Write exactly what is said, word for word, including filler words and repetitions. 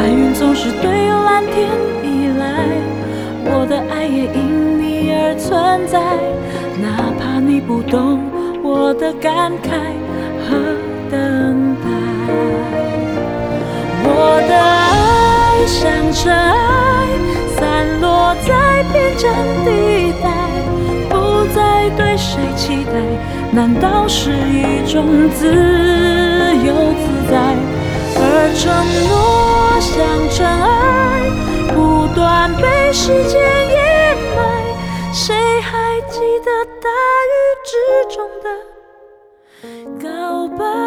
白云总是对蓝天依赖，我的爱也因你而存在，哪怕你不懂我的感慨和等待。我的爱像尘埃，散落在边疆地带，不再对谁期待，难道是一种自由自在？而承诺像尘埃，不断被时间掩埋，谁还记得大雨之中的告白？